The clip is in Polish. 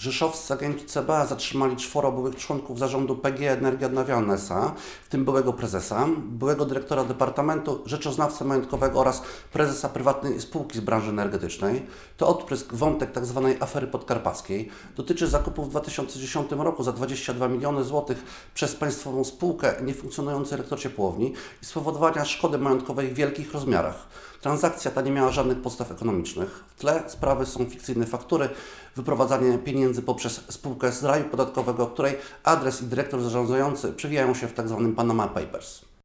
Rzeszowscy agenci CBA zatrzymali 4 byłych członków zarządu PGE Energia Odnawialna S.A., w tym byłego prezesa, byłego dyrektora departamentu, rzeczoznawcę majątkowego oraz prezesa prywatnej spółki z branży energetycznej. To odprysk wątek tzw. afery podkarpackiej. Dotyczy zakupu w 2010 roku za 22 miliony złotych przez państwową spółkę niefunkcjonującej elektrociepłowni i spowodowania szkody majątkowej w wielkich rozmiarach. Transakcja ta nie miała żadnych podstaw ekonomicznych. W tle sprawy są fikcyjne faktury, wyprowadzanie pieniędzy poprzez spółkę z raju podatkowego, której adres i dyrektor zarządzający przewijają się w tzw. Panama Papers.